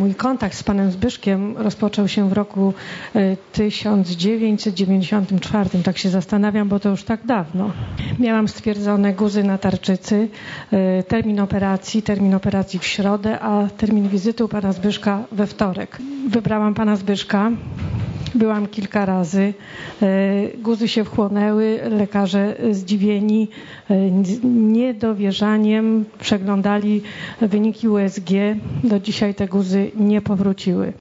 Mój kontakt z panem Zbyszkiem rozpoczął się w roku 1994. Tak się zastanawiam, bo to już tak dawno. Miałam stwierdzone guzy na tarczycy, termin operacji w środę, a termin wizyty u pana Zbyszka we wtorek. Wybrałam pana Zbyszka. Byłam kilka razy, guzy się wchłonęły, lekarze zdziwieni niedowierzaniem przeglądali wyniki USG. Do dzisiaj te guzy nie powróciły.